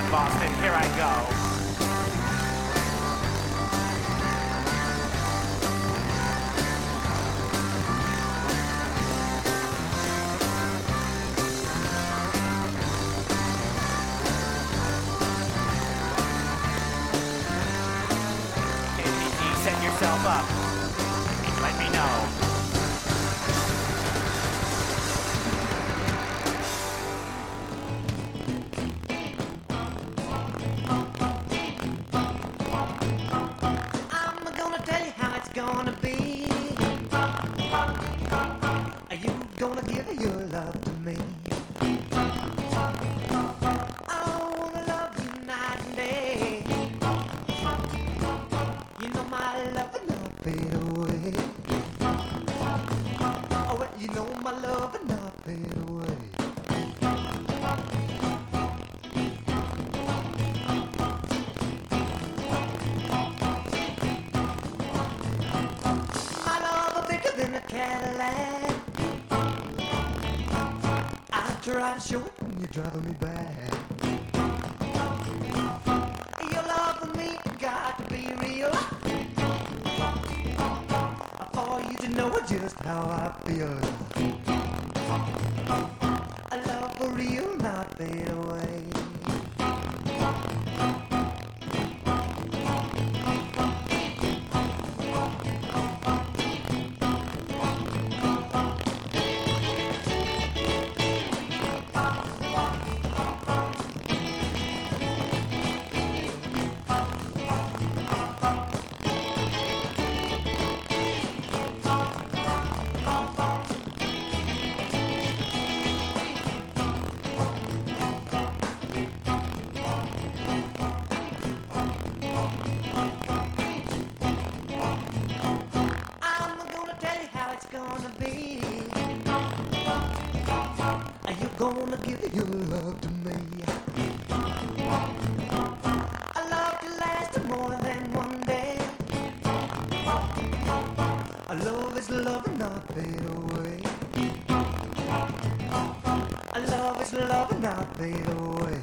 Boston, here I go. KPG, set yourself up. Let me know. Gonna be, are you gonna give your love to me? I wanna love you night and day. You know my love will not fade away. Oh, well, you know my love will not fade away. Cadillac, I try to show it when you're driving me back. Your love for me got to be real, for you to know just how I feel. A love for real, not fade away. Gonna give your love to me. A love to last more than one day. A love is love and not fade away. A love is love and not fade away.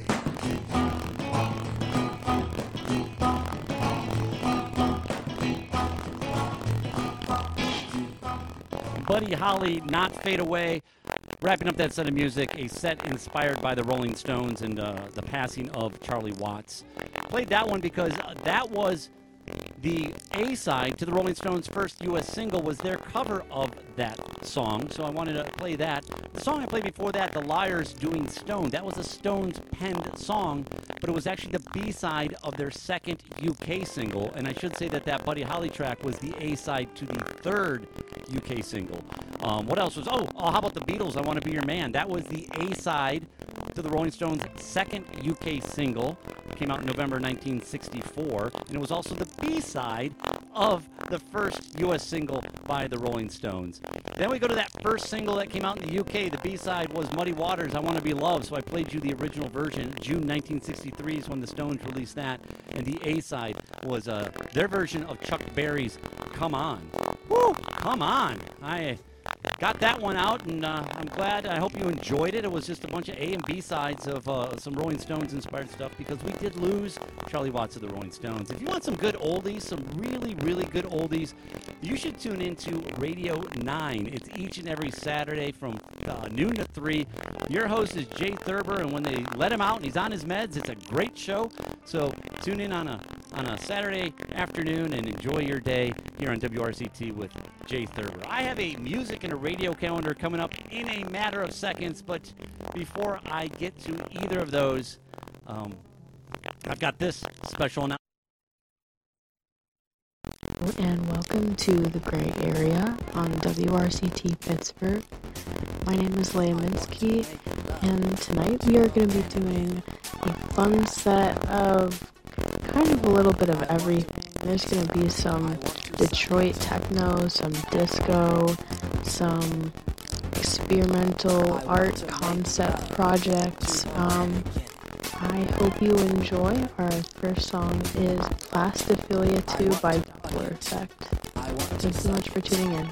Buddy Holly, Not Fade Away. Wrapping up that set of music, a set inspired by the Rolling Stones and the passing of Charlie Watts. Played that one because that was the A-side to the Rolling Stones' first U.S. single, was their cover of that song, so I wanted to play that. The song I played before that, The Liars Doing Stone, that was a Stones penned song, but it was actually the B-side of their second UK single, and I should say that that Buddy Holly track was the A-side to the third UK single. What else was, how about the Beatles, I Want to Be Your Man? That was the A-side to the Rolling Stones' second UK single. Came out in November 1964, and it was also the B-side of the first U.S. single by the Rolling Stones. Then we go to that first single that came out in the UK. The B-side was Muddy Waters, I Want to Be Loved, so I played you the original version. June 1963 is when the Stones released that, and the A-side was their version of Chuck Berry's Come On. Woo! Come on! I got that one out, and I'm glad. I hope you enjoyed it. It was just a bunch of A and B sides of some Rolling Stones-inspired stuff, because we did lose Charlie Watts of the Rolling Stones. If you want some good oldies, some really, really good oldies, you should tune into Radio 9. It's each and every Saturday from noon to 3. Your host is Jay Thurber, and when they let him out and he's on his meds, it's a great show. So tune in on a Saturday afternoon and enjoy your day here on WRCT with Jay Thurber. I have a music and a radio calendar coming up in a matter of seconds, but before I get to either of those, I've got this special announcement. And welcome to the Gray Area on WRCT Pittsburgh. My name is Leah Minsky, and tonight we are going to be doing a fun set of kind of a little bit of everything. There's going to be some Detroit techno, some disco, some experimental art concept projects. I hope you enjoy. Our first song is Plastophilia 2 by Doppler Effect. Thanks so much for tuning in.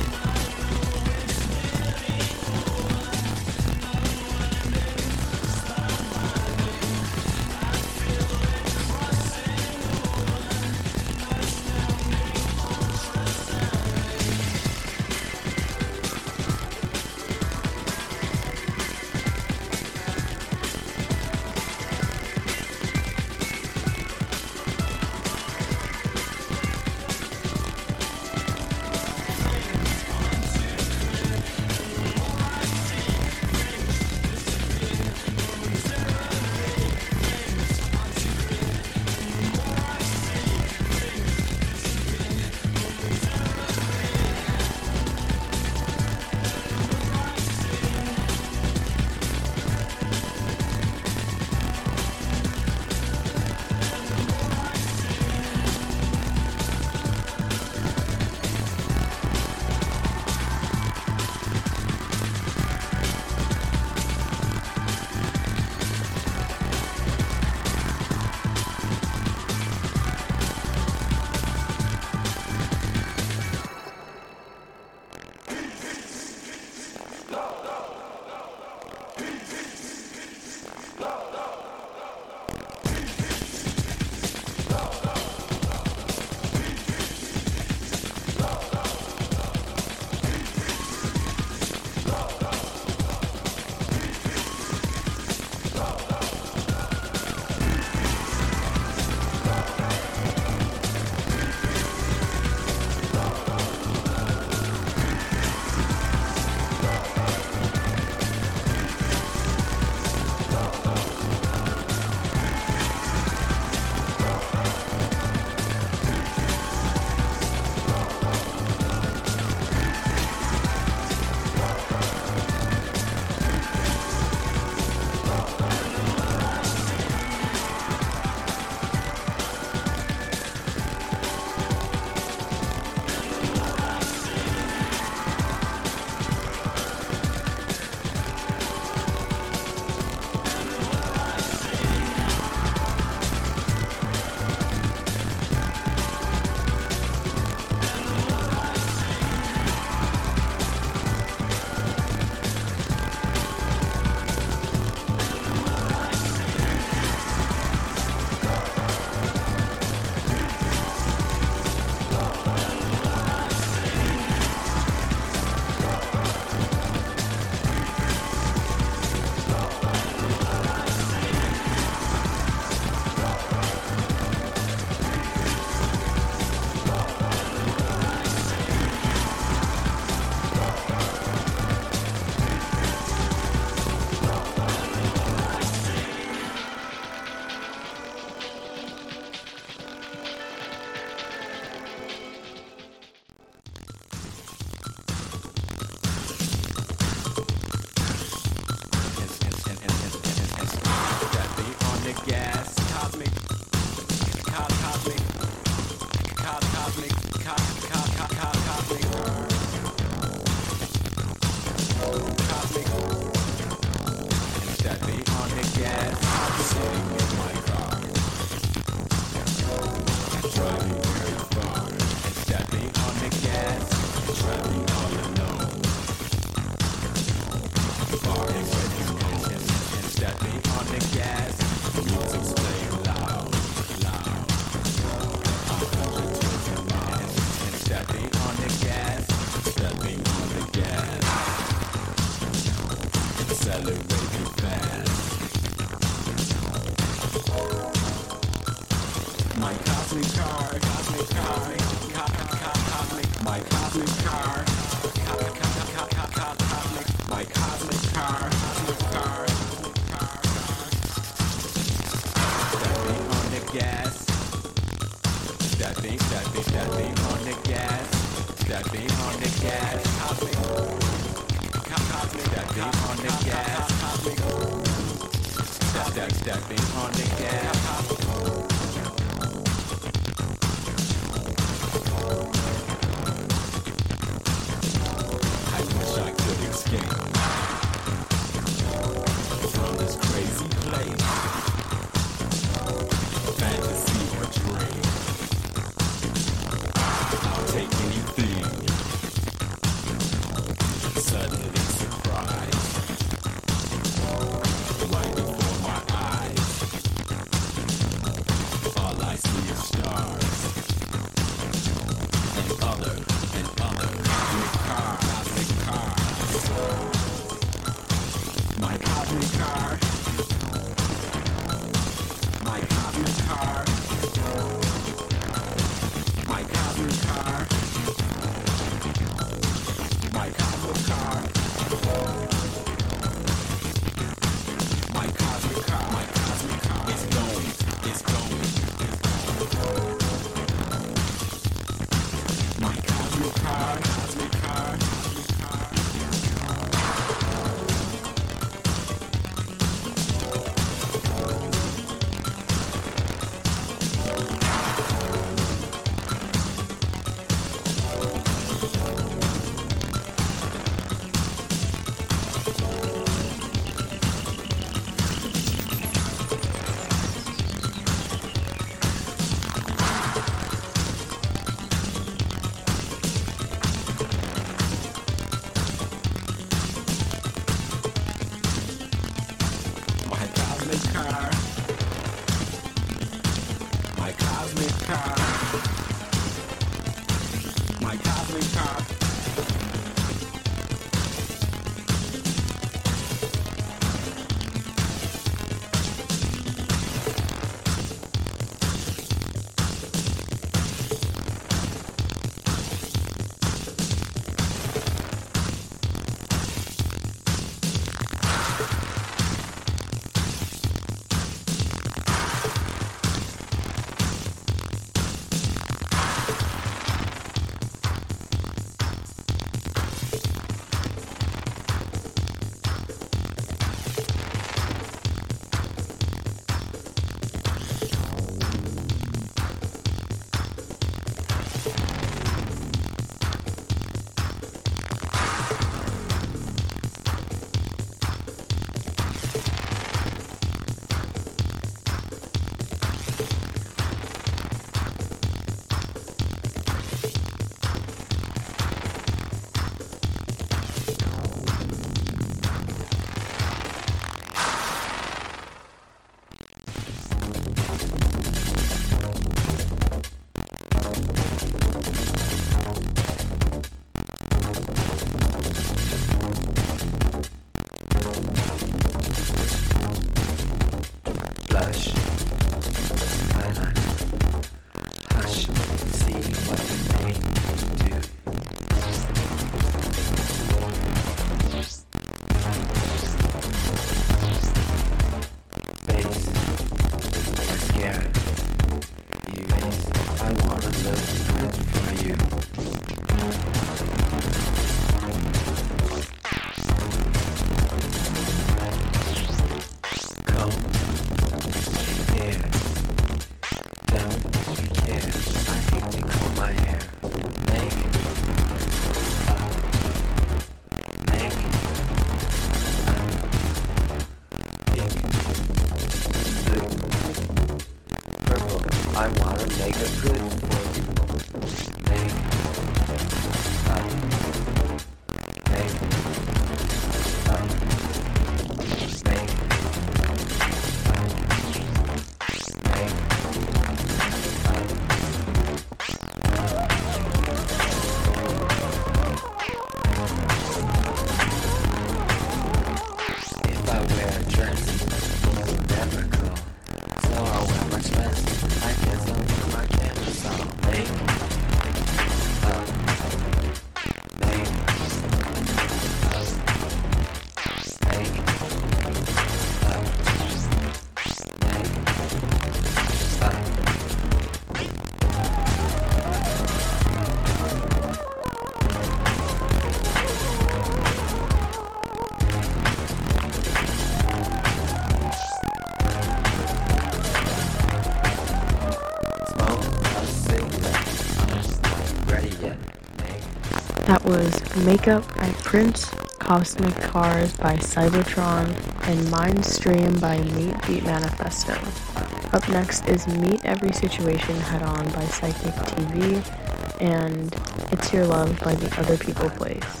That was Makeup by Prince, Cosmic Cars by Cybertron, and Mindstream by Meet Beat Manifesto. Up next is Meet Every Situation Head On by Psychic TV, and It's Your Love by The Other People Place.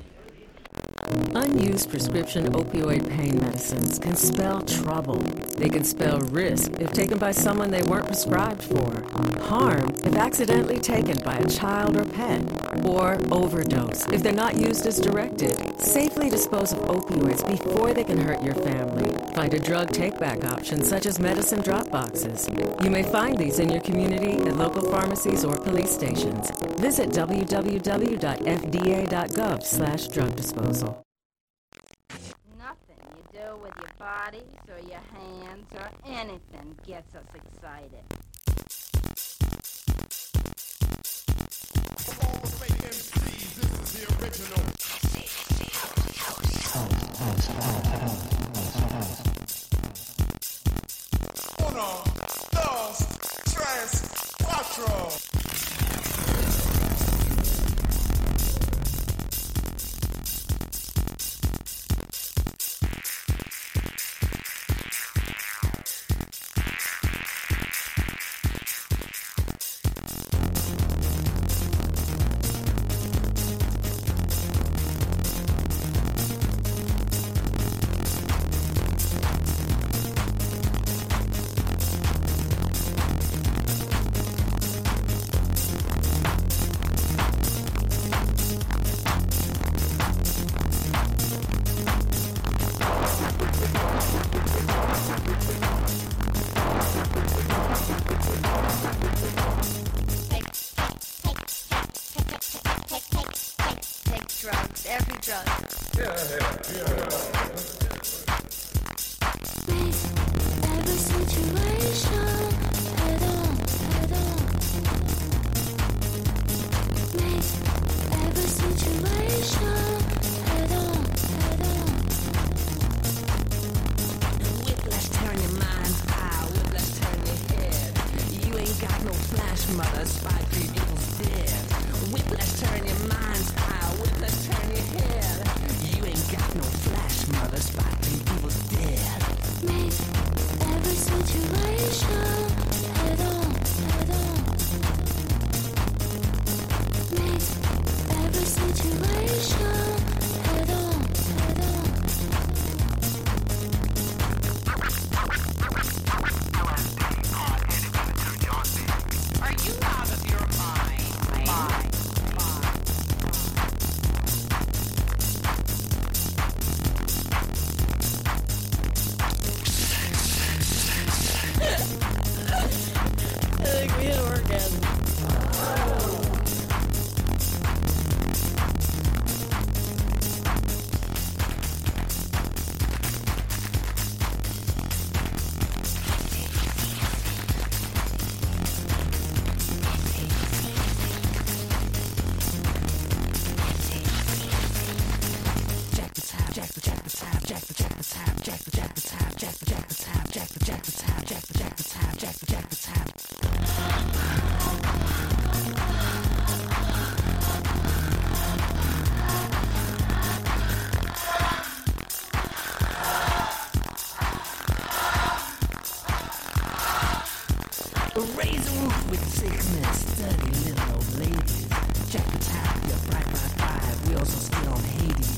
Unused prescription opioid pain medicines can spell trouble. They can spell risk if taken by someone they weren't prescribed for, harm if accidentally taken by a child or pet, or overdose if they're not used as directed. Safely dispose of opioids before they can hurt your family. Find a drug take-back option such as medicine drop boxes. You may find these in your community at local pharmacies or police stations. Visit www.fda.gov/drug disposal. Nothing you do with your bodies or your hands or anything gets us excited. Uno, dos, tres, cuatro. Drugs, every drug. Every situation head on. Make every situation head on. Whiplash, turn your mind high. Whiplash, turn your head. You ain't got no flash, mother. Spy 3 people's dead. Whiplash, turn your mind high. Whiplash, turn your head. You ain't got no flash, mother. Spy 3 people's dead. Make every situation head on. Make every situation head on. Are you out of your mind? I think we hit orgasm. Raise a roof with sickness, study little old ladies. Jack the tap, you're 555, we also still on Hades.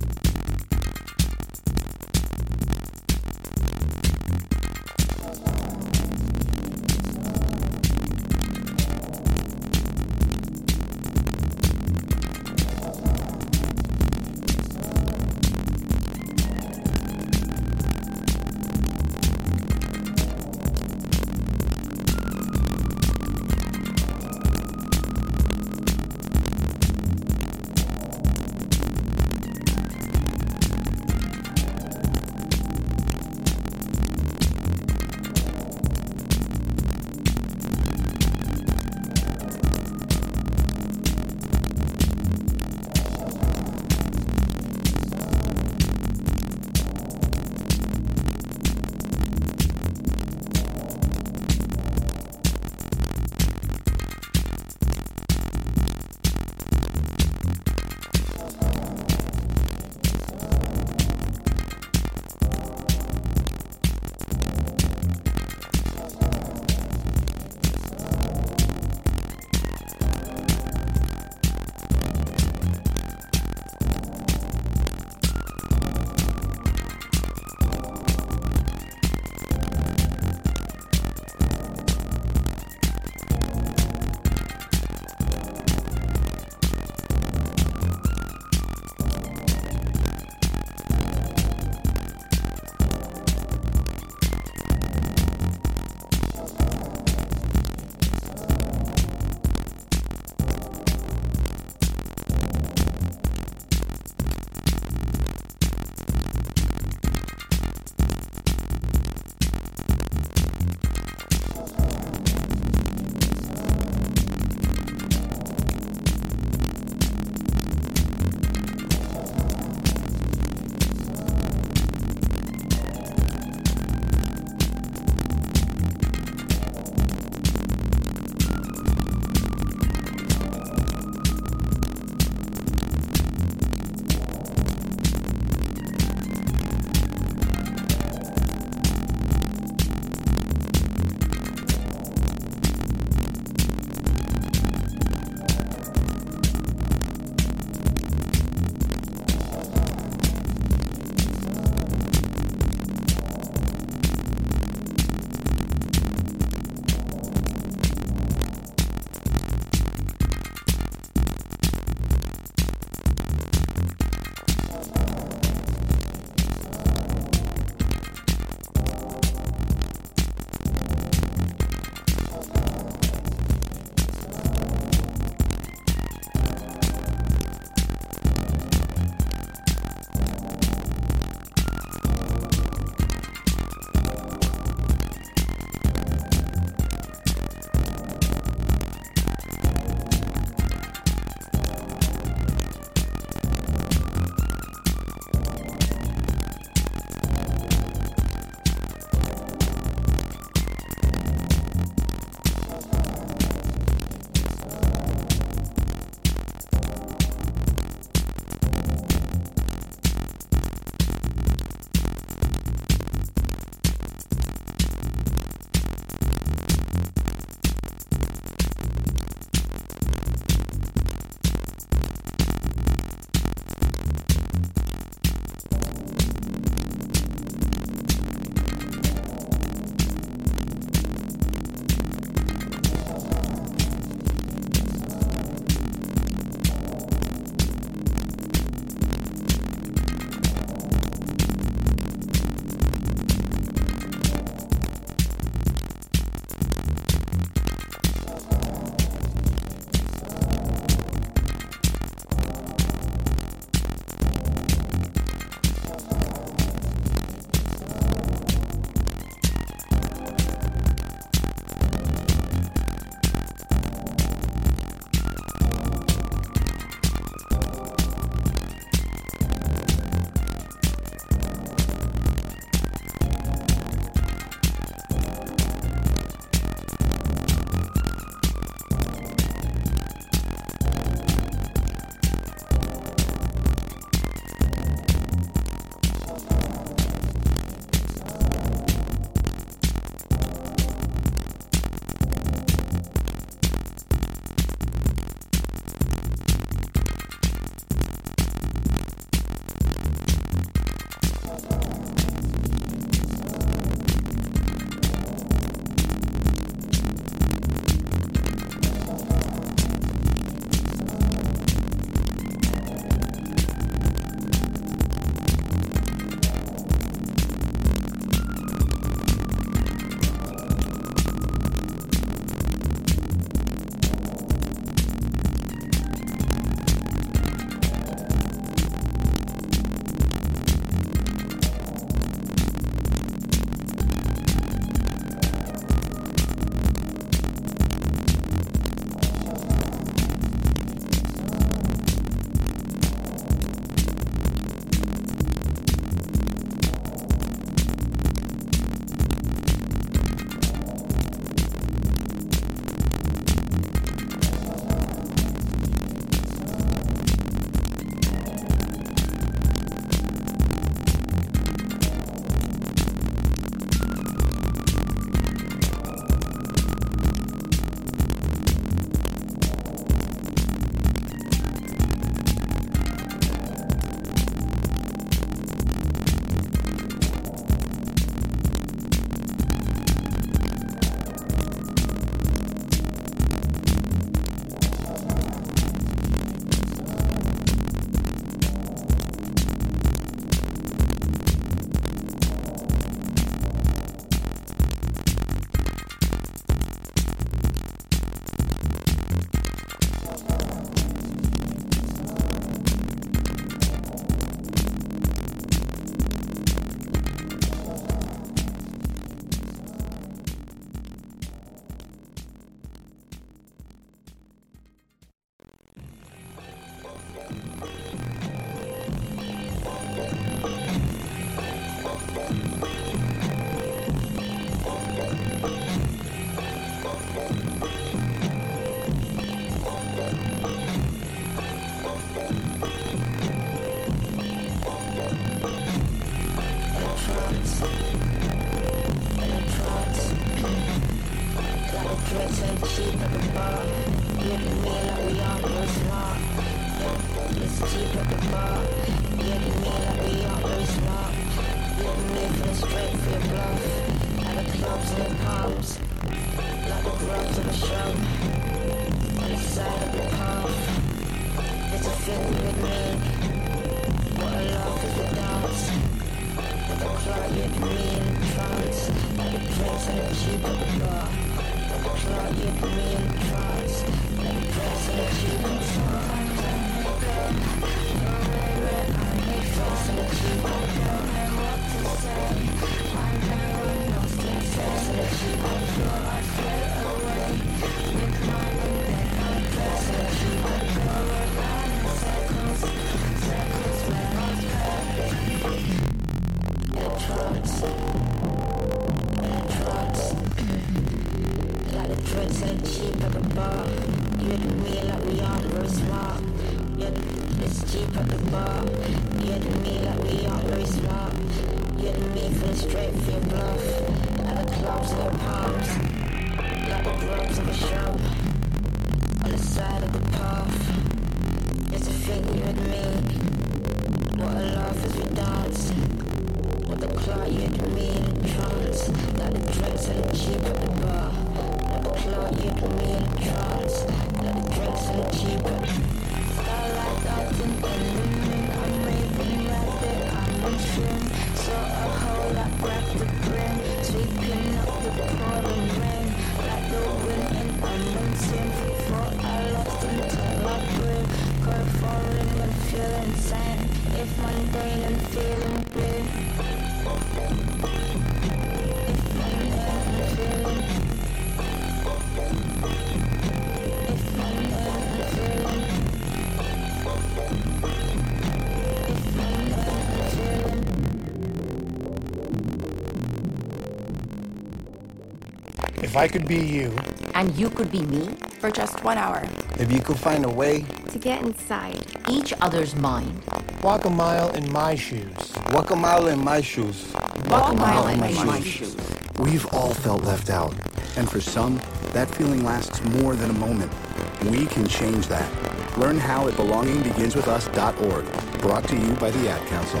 If I could be you. And you could be me? For just 1 hour. If you could find a way to get inside each other's mind. Walk a mile in my shoes. Walk a mile in my shoes. Walk a mile in my shoes. We've all felt left out. And for some, that feeling lasts more than a moment. We can change that. Learn how at belongingbeginswithus.org. Brought to you by the Ad Council.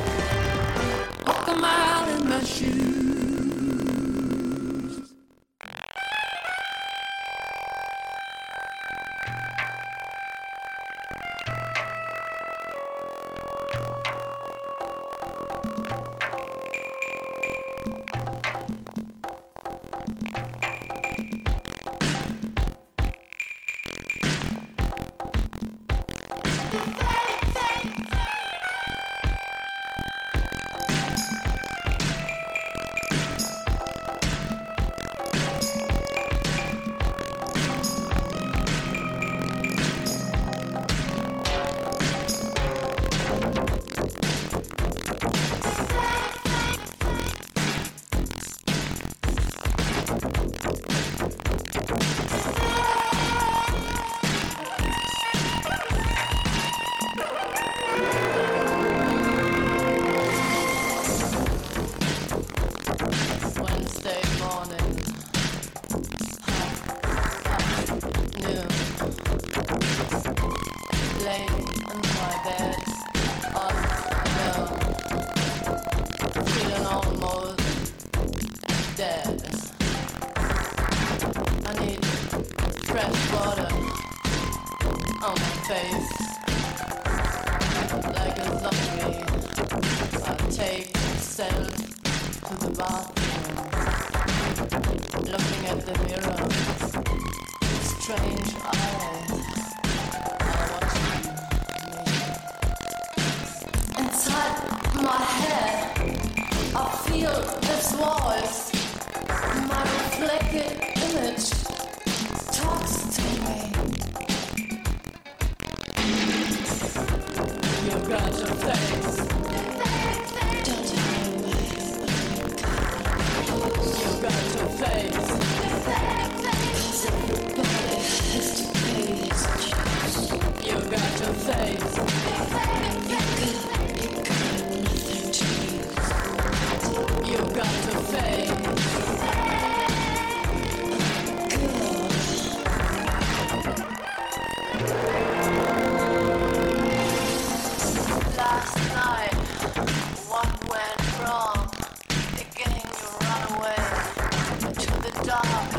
Walk a mile in my shoes.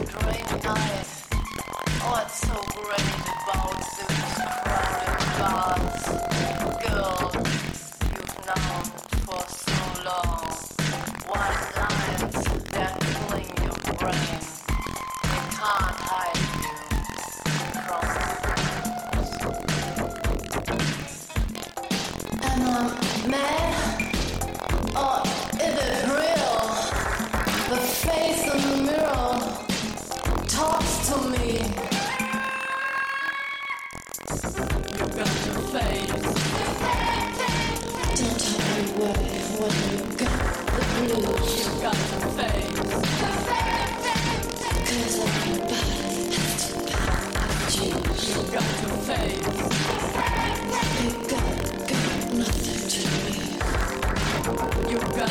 great night. What's so great about these crowded bars? Girl, you've known for so long. White lines that cling your brain. They can't hide you from the Am I mad? Or is it real? The face in the mirror talks to me. You got your face. Don't tell me what you got the blues. You got your face. 'Cause everybody has to buy jeans. You got your face. You got nothing to me. You got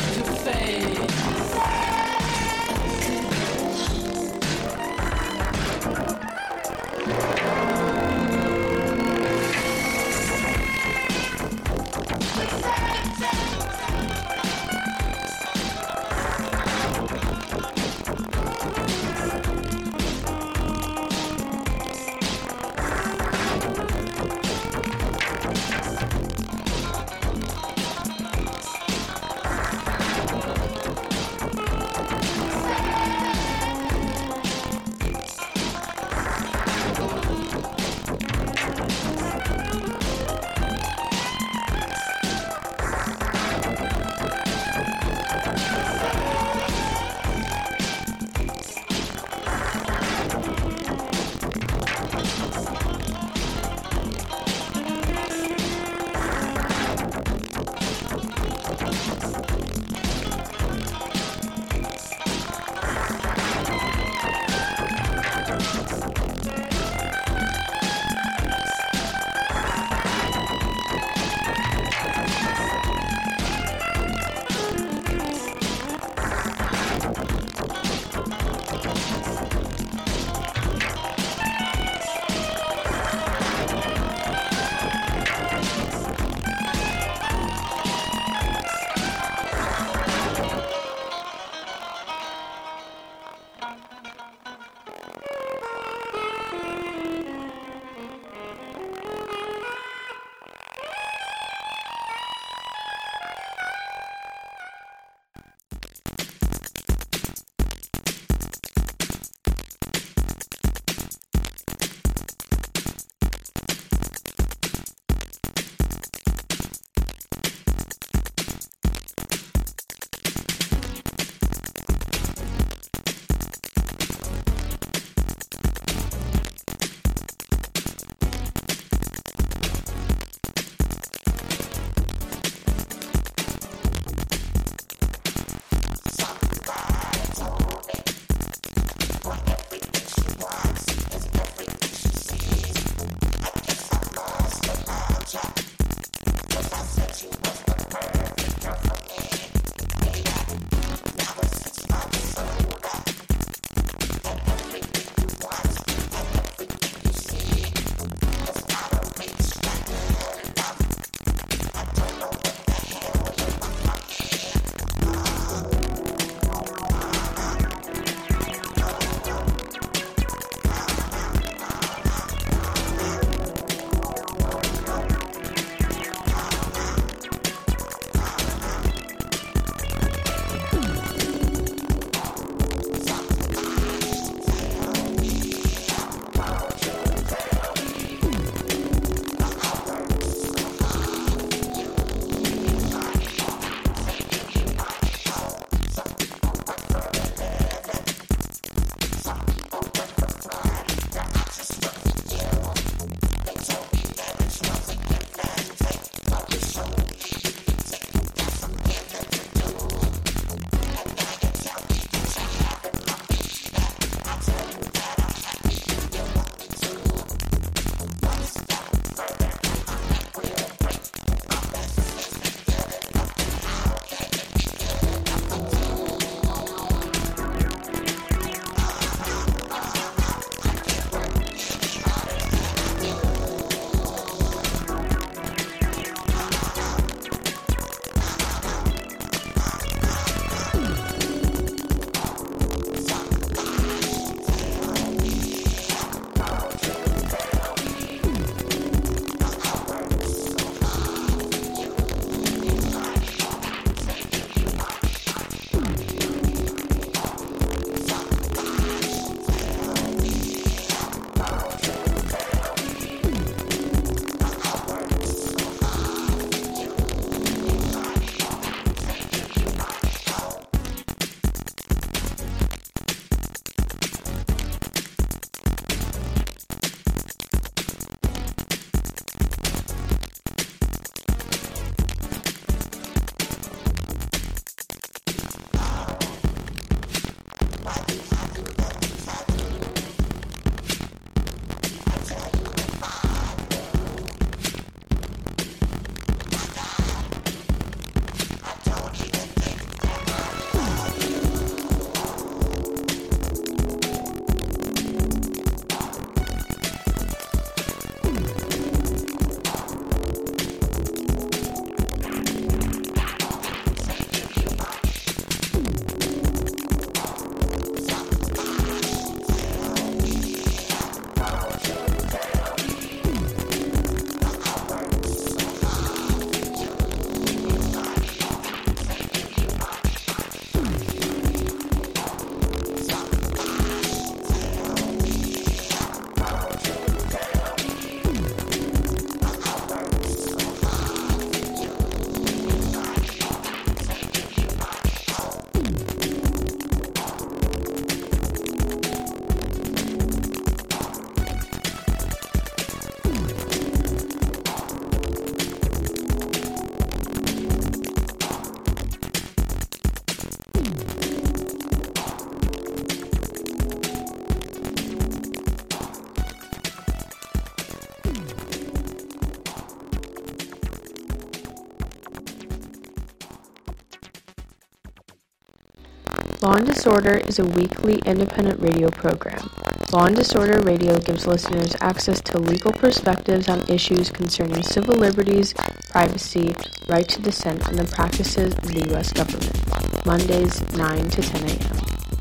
Law and Disorder is a weekly independent radio program. Law and Disorder Radio gives listeners access to legal perspectives on issues concerning civil liberties, privacy, right to dissent, and the practices of the U.S. government. Mondays, 9 to 10 a.m.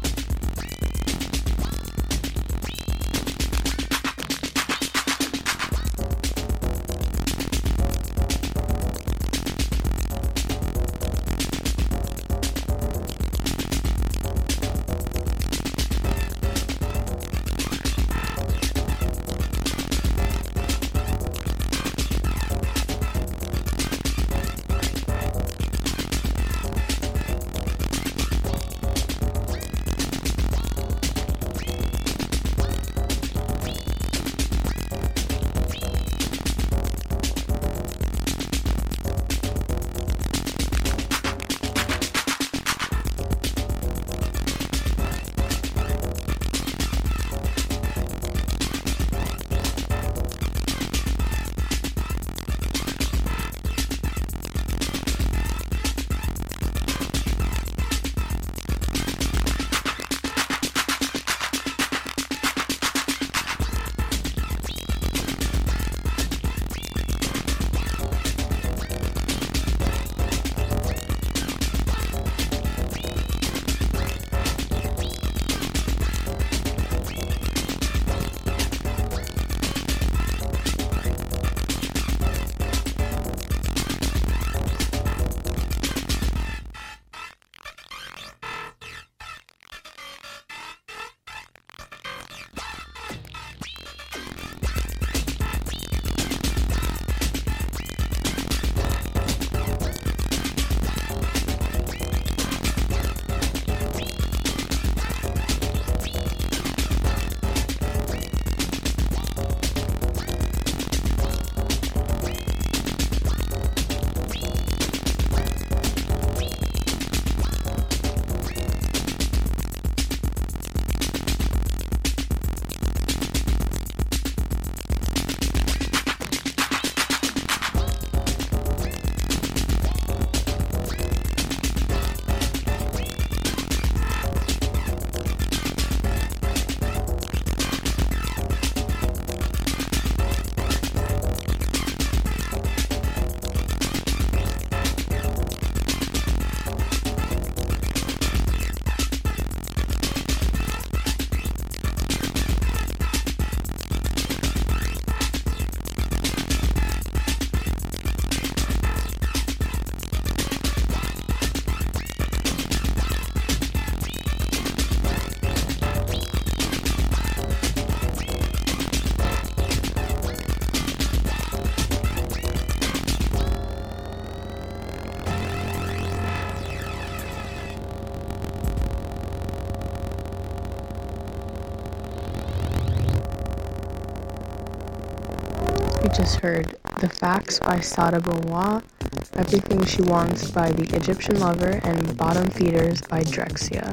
We just heard The Facts by Sada Beaumont, Everything She Wants by The Egyptian Lover, and Bottom Feeders by Drexia.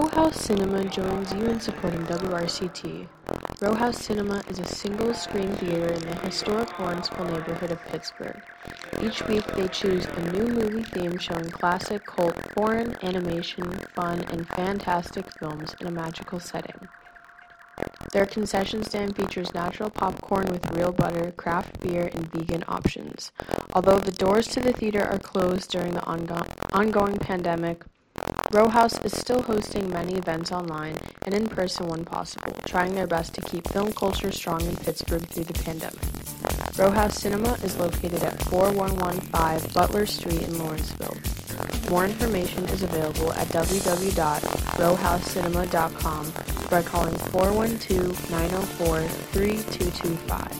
Row House Cinema joins you in supporting WRCT. Row House Cinema is a single-screen theater in the historic Lawrenceville neighborhood of Pittsburgh. Each week they choose a new movie theme showing classic, cult, foreign, animation, fun, and fantastic films in a magical setting. Their concession stand features natural popcorn with real butter, craft beer, and vegan options. Although the doors to the theater are closed during the ongoing pandemic, Row House is still hosting many events online and in person when possible, trying their best to keep film culture strong in Pittsburgh through the pandemic. Row House Cinema is located at 4115 Butler Street in Lawrenceville. More information is available at www.rowhousecinema.com by calling 412-904-3225.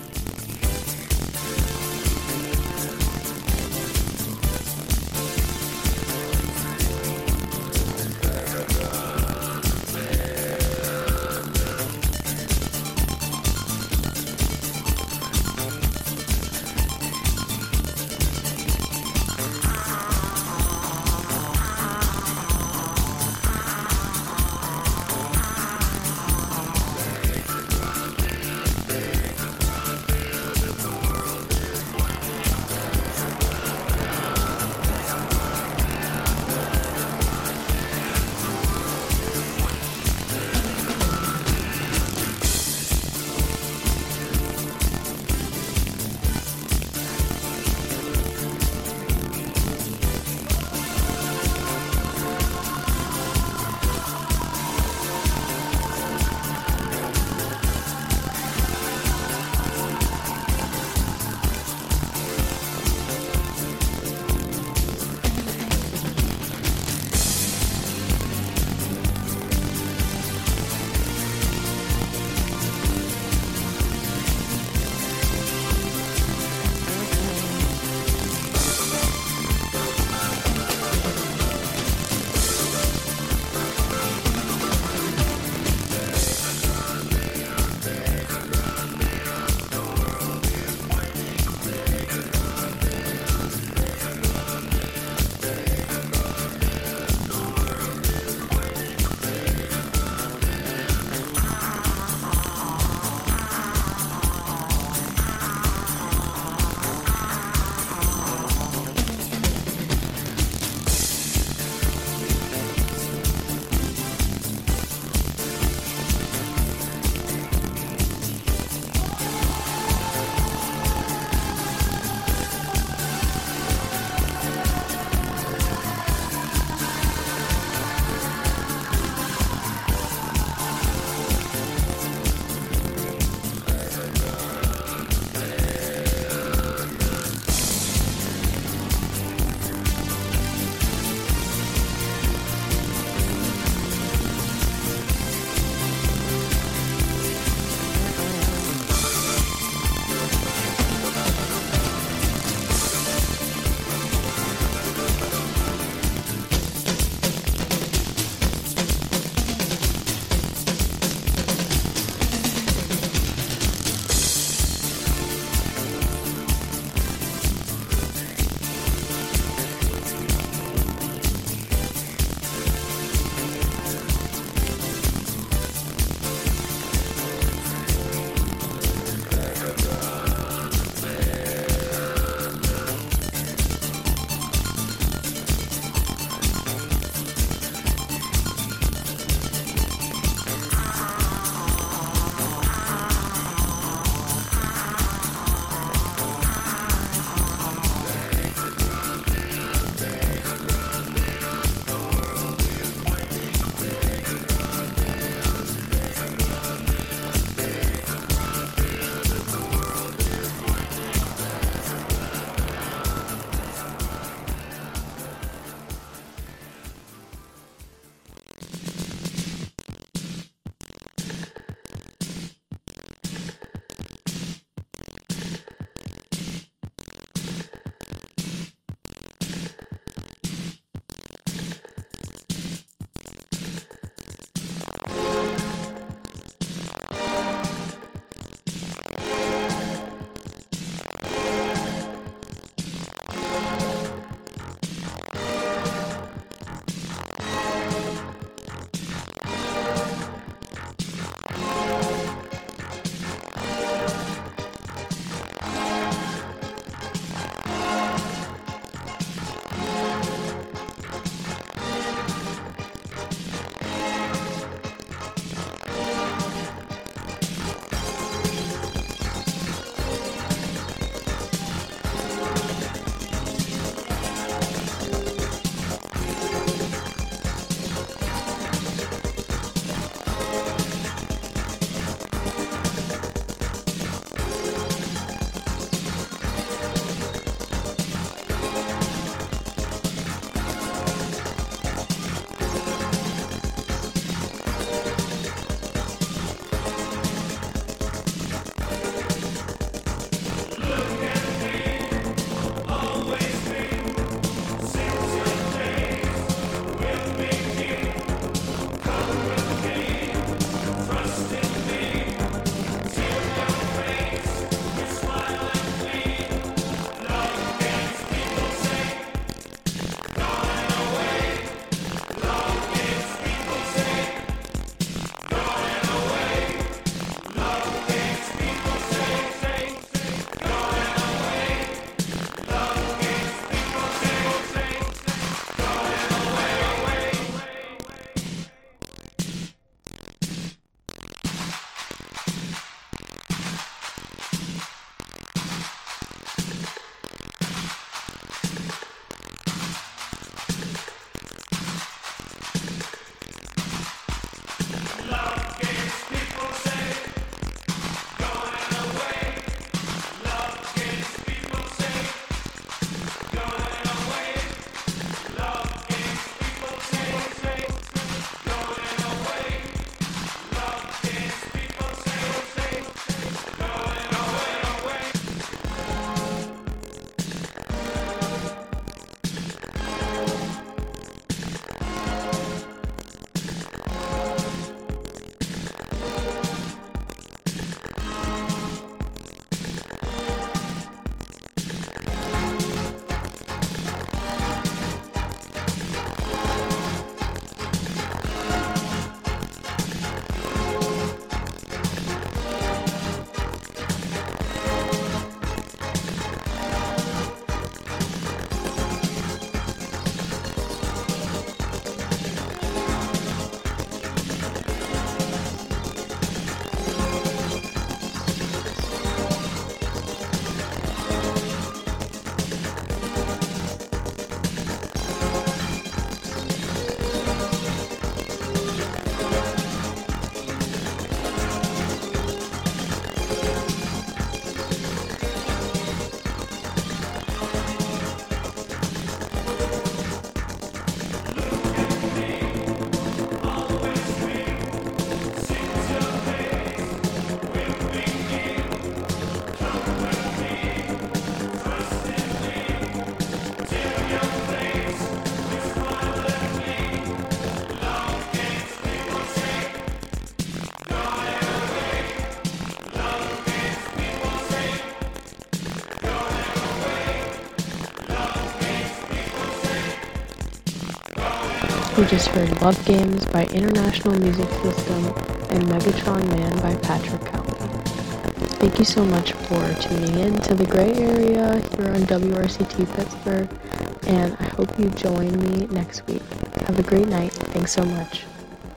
You just heard Love Games by International Music System and Megatron Man by Patrick Cowley. Thank you so much for tuning in to the Gray Area here on WRCT Pittsburgh, and I hope you join me next week. Have a great night. Thanks so much.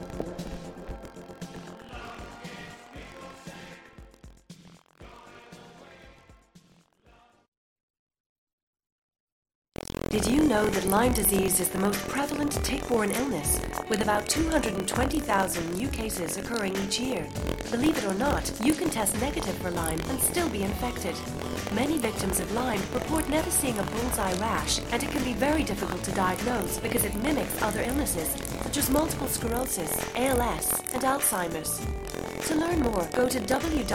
Did you know that Lyme disease is the most prevalent tick-borne illness, with about 220,000 new cases occurring each year? Believe it or not, you can test negative for Lyme and still be infected. Many victims of Lyme report never seeing a bullseye rash, and it can be very difficult to diagnose because it mimics other illnesses, such as multiple sclerosis, ALS, and Alzheimer's. To learn more, go to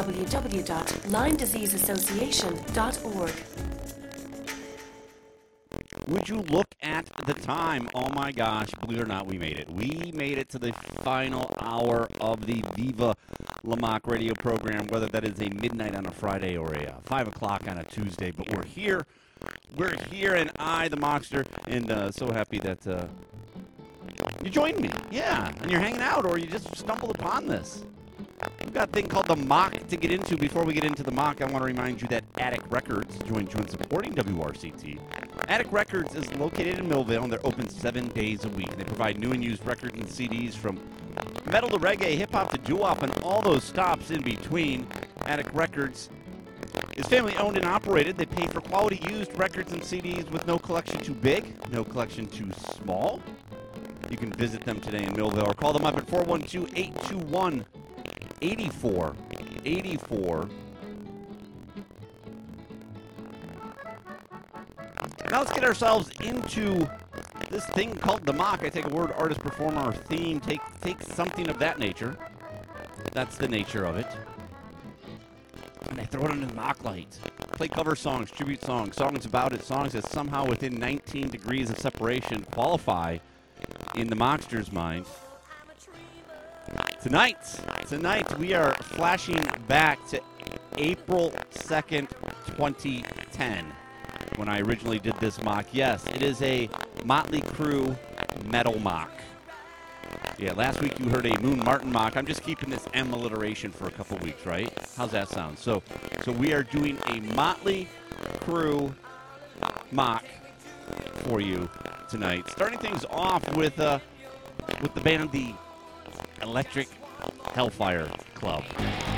www.LymeDiseaseAssociation.org. Would you look at the time? Oh my gosh, believe it or not, we made it. We made it to the final hour of the Viva La Mock radio program, whether that is a midnight on a Friday or a 5 o'clock on a Tuesday. But we're here. We're here, and I, the Mockster, and so happy that you joined me. Yeah, and you're hanging out, or you just stumbled upon this. We've got a thing called the Mock to get into. Before we get into the Mock, I want to remind you that Attic Records joins you in supporting WRCT. Attic Records is located in Millvale, and they're open 7 days a week. They provide new and used records and CDs from metal to reggae, hip-hop to doo-wop, and all those stops in between. Attic Records is family-owned and operated. They pay for quality used records and CDs with no collection too big, no collection too small. You can visit them today in Millvale or call them up at 412-821-8484. Now let's get ourselves into this thing called the Mock. I take a word, artist, performer, or theme, take something of that nature. That's the nature of it. And I throw it under the Mock light. Play cover songs, tribute songs, songs about it, songs that somehow within 19 degrees of separation qualify in the Mockster's mind. Tonight we are flashing back to April 2nd, 2010, when I originally did this Mock. Yes, it is a Motley Crue metal Mock. Yeah, last week you heard a Moon Martin Mock. I'm just keeping this M alliteration for a couple weeks, right? How's that sound? So we are doing a Motley Crue Mock for you tonight. Starting things off with the band, the Electric Hellfire Club.